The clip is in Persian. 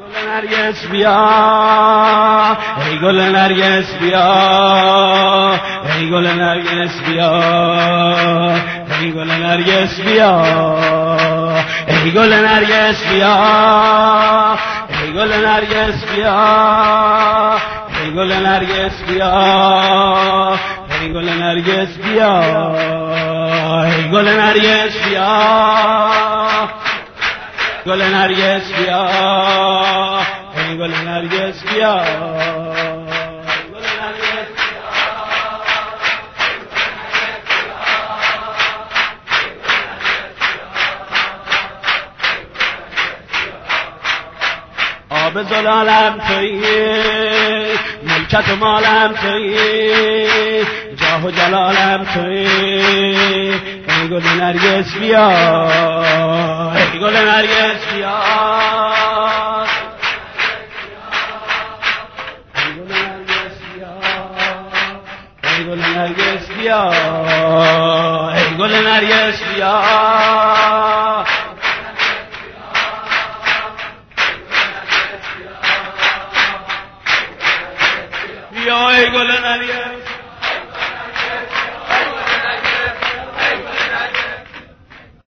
گل نرگس بیا، ای گل نرگس بیا، ای گل نرگس بیا، ای گل نرگس بیا، ای گل نرگس بیا، ای گل نرگس بیا، ای گل نرگس بیا، ای گل نرگس بیا، ای گل نرگس بیا، گل نرگس بیا، ای گل نرگس بیا، گل نرگس بیا، آب زلالم تویی، ملکت و مالم تویی، جاه و جلالم تویی، ای گل نرگس بیا، ای گل نرگس بیا، ای گل نرگس بیا، ای گل نرگس بیا، ای گل نرگس بیا، بیا ای گل نرگس